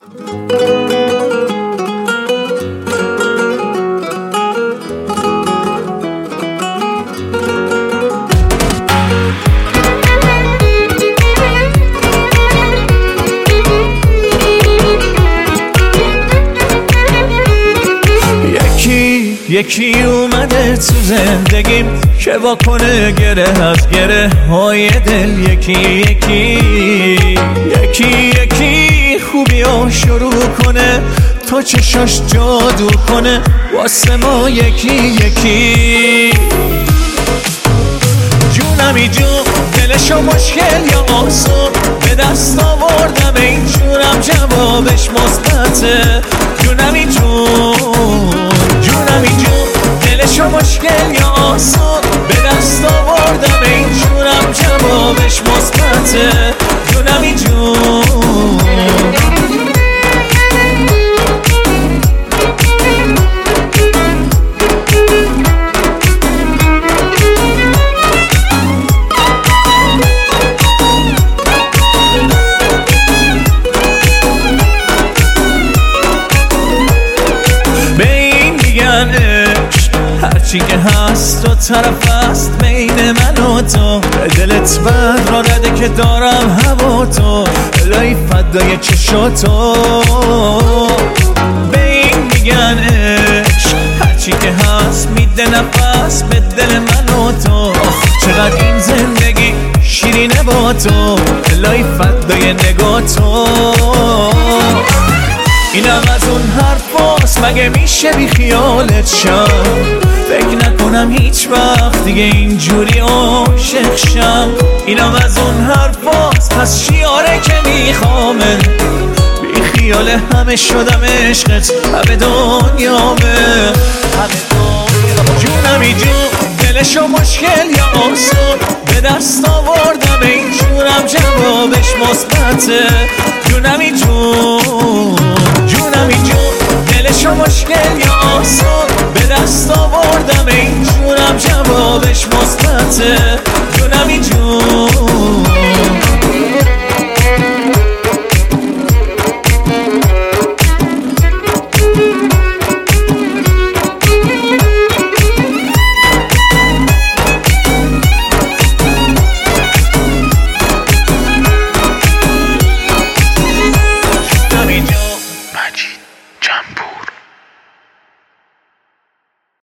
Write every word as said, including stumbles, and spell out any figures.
یکی اومده تو زندگیم که با کنه گره از گره های دل. یکی یکی یکی یکی خوبی رو شروع کنه تا چشاش جادو کنه واسه ما. یکی یکی جونمی جون دلشو مشکل یا آسون به دست آوردم این جونم جوابش مثبته. جونمی جون جونمی جون دلشو مشکل یا آسون به دست آوردم این جونم جوابش مثبته. جونمی جون هرچی که هست و طرف است بین من و تو. دلت بر را نده که دارم هوا تو الهی فدای چشاتو. به این میگن عشق هرچی که هست میده نفس به دل من و تو. چقدر این زندگی شیرینه با تو الهی فدای نگاه تو. اینم از اون حرفاست مگه میشه بی خیالت شم. فکر نکنم هیچ وقت دیگه اینجوری عاشق شم. اینم از اون حرفاست پس شیاره که میخوامه بی خیال همه شدم عشقت همه دنیامه همه دنیامه. جونمی جون دلشو مشکل یا آسون به دست آوردم این جونم جوابش مثبته. جونمی جون جونمی جون دلشو مشکل یا آسون به دست آوردم این جونم جوابش مثبته. جونمی جون